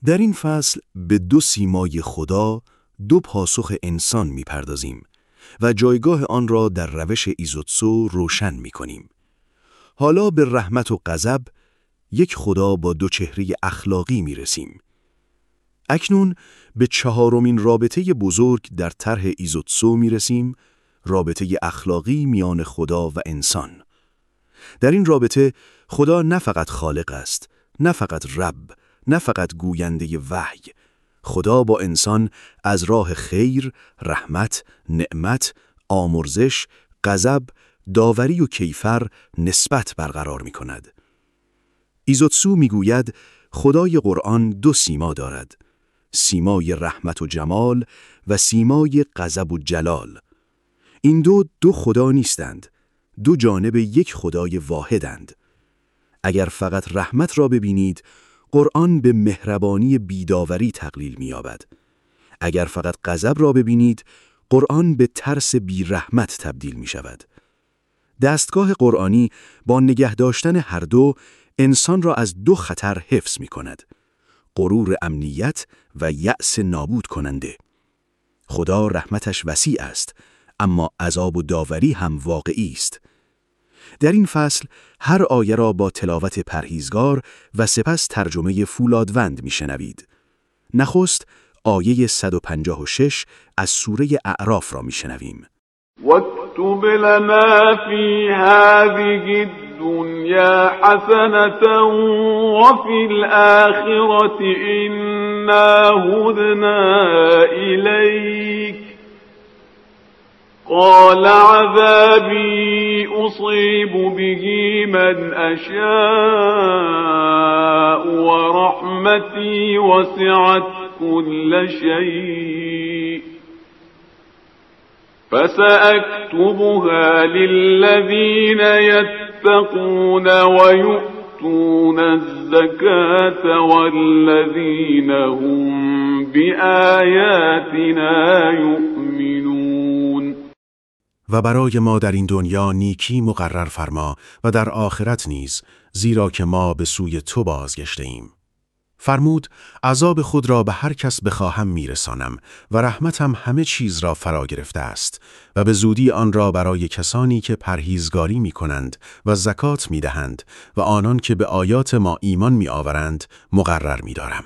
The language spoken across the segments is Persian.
در این فصل به دو سیمای خدا، دو پاسخ انسان می‌پردازیم و جایگاه آن را در روش ایزوتسو روشن می‌کنیم. حالا به رحمت و غضب، یک خدا با دو چهره اخلاقی می‌رسیم. اکنون به چهارمین رابطه بزرگ در طرح ایزوتسو می‌رسیم، رابطه اخلاقی میان خدا و انسان. در این رابطه خدا نه فقط خالق است، نه فقط رب، نه فقط گوینده وحی. خدا با انسان از راه خیر، رحمت، نعمت، آمرزش، غضب، داوری و کیفر نسبت برقرار می کند. ایزوتسو می گوید خدای قرآن دو سیما دارد، سیمای رحمت و جمال و سیمای غضب و جلال. این دو خدا نیستند، دو جانب یک خدای واحدند. اگر فقط رحمت را ببینید، قرآن به مهربانی بیداوری تقلیل می‌یابد. اگر فقط غضب را ببینید، قرآن به ترس بیرحمت تبدیل می‌شود. دستگاه قرآنی با نگه داشتن هر دو، انسان را از دو خطر حفظ می‌کند: غرور امنیت و یأس نابود کننده. خدا رحمتش وسیع است، اما عذاب و داوری هم واقعی است. در این فصل هر آیه را با تلاوت پرهیزگار و سپس ترجمه فولادوند میشنوید. نخست آیه 156 از سوره اعراف را میشنویم. واكتب لنا في هذه الدنيا حسنة وفي الآخرة إنا هدنا إليك قال عذابي أصيب به من أشاء ورحمتي وسعت كل شيء فسأكتبها للذين يتقون ويؤتون الزكاة والذين هم بآياتنا يؤمنون. و برای ما در این دنیا نیکی مقرر فرما و در آخرت نیز، زیرا که ما به سوی تو بازگشته ایم. فرمود عذاب خود را به هر کس بخواهم میرسانم و رحمتم همه چیز را فرا گرفته است و به زودی آن را برای کسانی که پرهیزگاری می کنند و زکات می دهند و آنان که به آیات ما ایمان می آورند مقرر می دارم.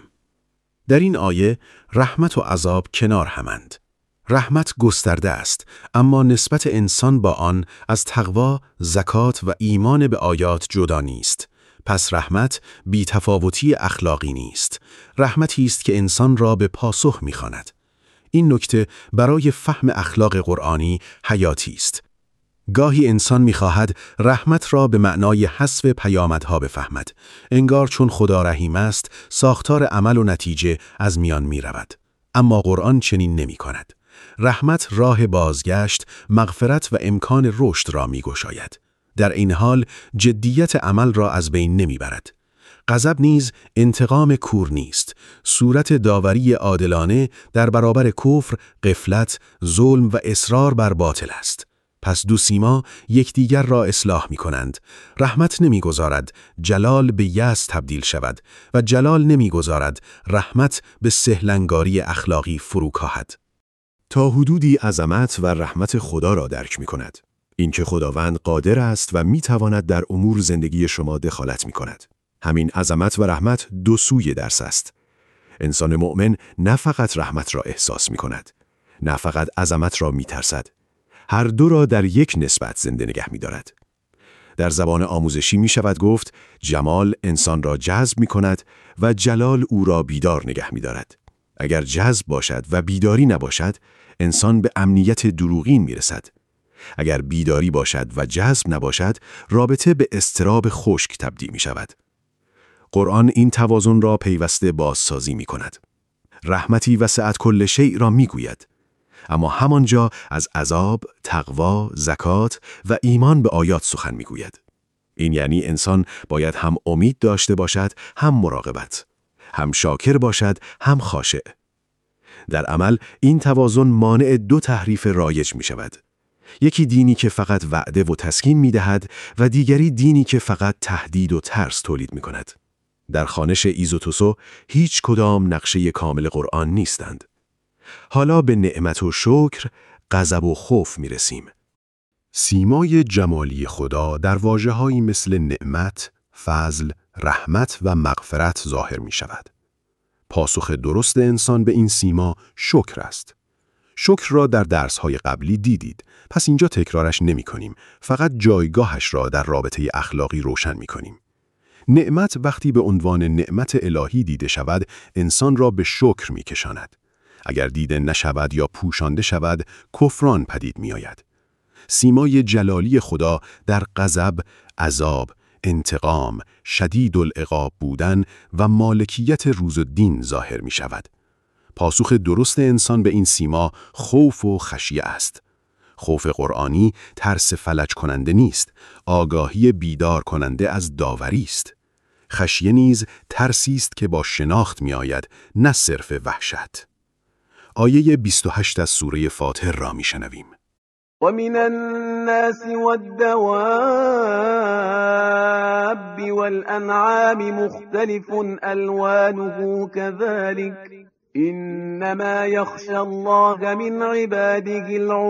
در این آیه رحمت و عذاب کنار همند. رحمت گسترده است، اما نسبت انسان با آن از تقوا، زکات و ایمان به آیات جدا نیست. پس رحمت بی‌تفاوتی اخلاقی نیست. رحمتی است که انسان را به پاسخ می‌خواند. این نکته برای فهم اخلاق قرآنی حیاتی است. گاهی انسان می‌خواهد رحمت را به معنای حذف پیامدها بفهمد. انگار چون خدا رحیم است، ساختار عمل و نتیجه از میان می‌رود. اما قرآن چنین نمی‌کند. رحمت راه بازگشت، مغفرت و امکان رشد را می‌گشاید. در این حال جدیت عمل را از بین نمیبرد. غضب نیز انتقام کور نیست. صورت داوری عادلانه در برابر کفر، غفلت، ظلم و اصرار بر باطل است. پس دو سیما یکدیگر را اصلاح می کنند. رحمت نمیگذارد جلال به یأس تبدیل شود و جلال نمیگذارد رحمت به سهلنگاری اخلاقی فرو کاهد. تا حدودی عظمت و رحمت خدا را درک می کند. اینکه خداوند قادر است و میتواند در امور زندگی شما دخالت میکند. همین عظمت و رحمت دو سوی درس است. انسان مؤمن نه فقط رحمت را احساس میکند، نه فقط عظمت را میترسد. هر دو را در یک نسبت زنده نگه میدارد. در زبان آموزشی میشود گفت جمال انسان را جذب میکند و جلال او را بیدار نگه میدارد. اگر جذب باشد و بیداری نباشد، انسان به امنیت دروغین میرسد. اگر بیداری باشد و جذب نباشد، رابطه به اضطراب خشک تبدیل می شود. قرآن این توازن را پیوسته بازسازی می کند. رحمتی وسعت کل شیء را می گوید. اما همانجا از عذاب، تقوا، زکات و ایمان به آیات سخن می گوید. این یعنی انسان باید هم امید داشته باشد، هم مراقبت. هم شاکر باشد، هم خاشع. در عمل این توازن مانع دو تحریف رایج می شود. یکی دینی که فقط وعده و تسکین می دهد و دیگری دینی که فقط تهدید و ترس تولید می کند. در خوانش ایزوتوسو هیچ کدام نقشه کامل قرآن نیستند. حالا به نعمت و شکر، غضب و خوف میرسیم. سیمای جمالی خدا در واژه‌هایی مثل نعمت، فضل، رحمت و مغفرت ظاهر می شود. پاسخ درست انسان به این سیما شکر است. شکر را در درس‌های قبلی دیدید، پس اینجا تکرارش نمی کنیم، فقط جایگاهش را در رابطه اخلاقی روشن می کنیم. نعمت وقتی به عنوان نعمت الهی دیده شود، انسان را به شکر می کشاند. اگر دیده نشود یا پوشانده شود، کفران پدید می آید. سیمای جلالی خدا در غضب، عذاب، انتقام، شدید العقاب بودن و مالکیت روز الدین ظاهر می شود. پاسخ درست انسان به این سیما خوف و خشیه است. خوف قرآنی ترس فلج کننده نیست، آگاهی بیدار کننده از داوری است. خشیه نیز ترسی است که با شناخت می آید، نه صرف وحشت. آیه 28 از سوره فاطر را می شنویم. ومن الناس والدواب والأنعام مختلف ألوانه كذلك إنما يخشى الله من عباده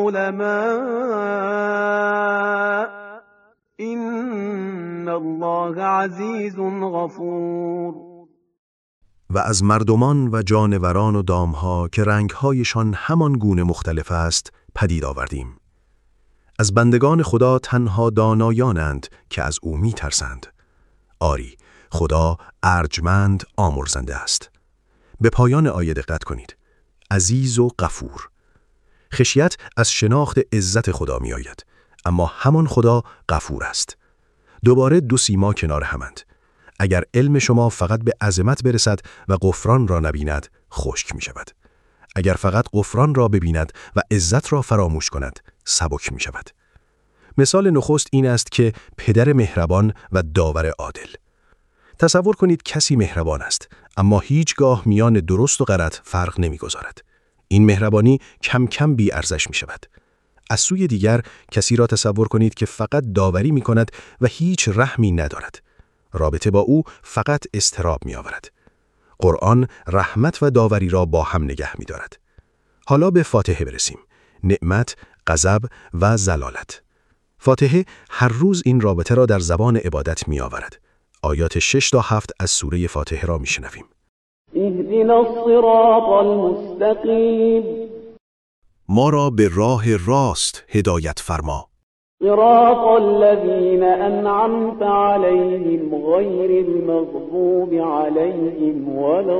العلماء إن الله عزيز غفور. و از مردمان و جانوران و دامها که رنگهایشان همان گونه مختلف است پدید آوردیم. از بندگان خدا تنها دانایانند که از او می ترسند. آری، خدا ارجمند آمرزنده است. به پایان آیه دقت کنید. عزیز و غفور. خشیت از شناخت عزت خدا می آید، اما همان خدا غفور است. دوباره دو سیما کنار همند. اگر علم شما فقط به عظمت برسد و غفران را نبیند، خشک می شود. اگر فقط غفران را ببیند و عزت را فراموش کند، سبک می شود. مثال نخست این است که پدر مهربان و داور عادل. تصور کنید کسی مهربان است، اما هیچگاه میان درست و غلط فرق نمی‌گذارد. این مهربانی کم کم بی ارزش می شود. از سوی دیگر کسی را تصور کنید که فقط داوری می کند و هیچ رحمی ندارد. رابطه با او فقط اضطراب می آورد. قرآن رحمت و داوری را با هم نگه می دارد. حالا به فاتحه برسیم. نعمت، غضب و ضلالت. فاتحه هر روز این رابطه را در زبان عبادت می آورد. آیات 6 تا 7 از سوره فاتحه را می شنویم. اهدنا الصراط المستقیم. ما را به راه راست هدایت فرما. صراط الذين أنعمت عليهم غير المغضوب عليهم ولا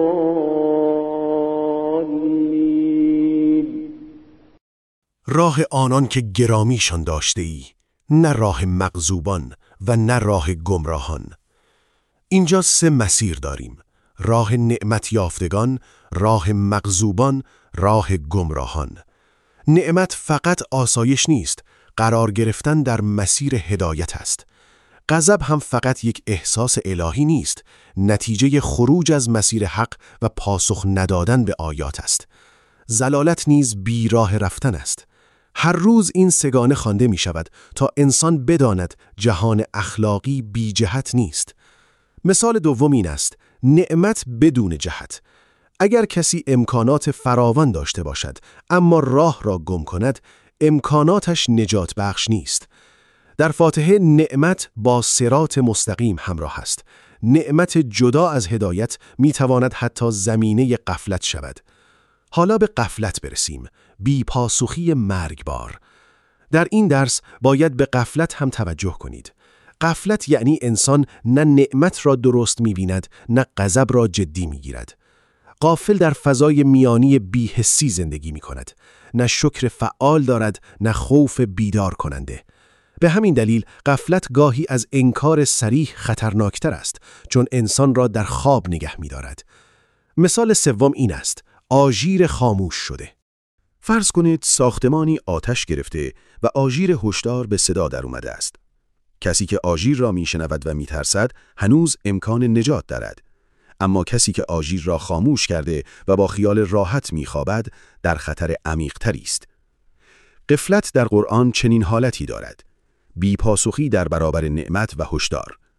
الضالين. راه آنان که گرامیشان داشته ای، نه راه مغضوبان و نه راه گمراهان. اینجا سه مسیر داریم: راه نعمت یافتگان، راه مغضوبان، راه گمراهان. نعمت فقط آسایش نیست، قرار گرفتن در مسیر هدایت است. غضب هم فقط یک احساس الهی نیست، نتیجه خروج از مسیر حق و پاسخ ندادن به آیات است. ضلالت نیز بی راه رفتن است. هر روز این سگانه خوانده می شود تا انسان بداند جهان اخلاقی بی جهت نیست. مثال دوم این است: نعمت بدون جهت. اگر کسی امکانات فراوان داشته باشد اما راه را گم کند، امکاناتش نجات بخش نیست. در فاتحه نعمت با صراط مستقیم همراه است. نعمت جدا از هدایت می تواند حتی زمینه غفلت شود. حالا به غفلت برسیم، بی پاسخی مرگبار. در این درس باید به غفلت هم توجه کنید. غفلت یعنی انسان نه نعمت را درست می بیند، نه غضب را جدی می گیرد. غافل در فضای میانی بی‌حسی زندگی می کند. نه شکر فعال دارد، نه خوف بیدار کننده. به همین دلیل غفلت گاهی از انکار صریح خطرناکتر است، چون انسان را در خواب نگه می دارد. مثال سوم این است: آژیر خاموش شده. فرض کنید ساختمانی آتش گرفته و آژیر هشدار به صدا در اومده است. کسی که آژیر را میشنود و میترسد هنوز امکان نجات دارد. اما کسی که آژیر را خاموش کرده و با خیال راحت میخوابد در خطر عمیق‌تری است. غفلت در قرآن چنین حالتی دارد: بی‌پاسخی در برابر نعمت و هشدار.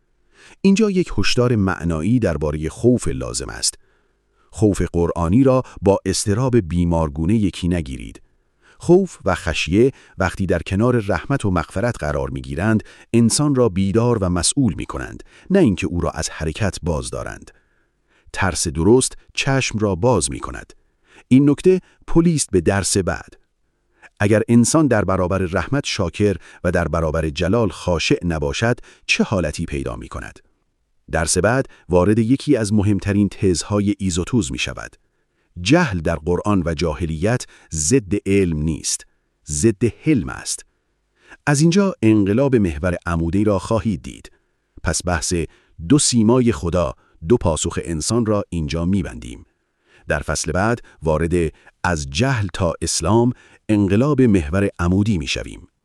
اینجا یک هشدار معنایی درباره خوف لازم است. خوف قرآنی را با اضطراب بیمارگونه یکی نگیرید. خوف و خشیه وقتی در کنار رحمت و مغفرت قرار می‌گیرند، انسان را بیدار و مسئول می‌کنند، نه اینکه او را از حرکت باز دارند. ترس درست چشم را باز می‌کند. این نکته پلیست به درس بعد. اگر انسان در برابر رحمت شاکر و در برابر جلال خاشع نباشد، چه حالتی پیدا می‌کند؟ درس بعد وارد یکی از مهمترین تزهای ایزوتوز می‌شود. جهل در قرآن و جاهلیت ضد علم نیست، ضد حلم است. از اینجا انقلاب محور عمودی را خواهید دید. پس بحث دو سیمای خدا، دو پاسخ انسان را اینجا می‌بندیم. در فصل بعد وارد از جهل تا اسلام انقلاب محور عمودی می‌شویم.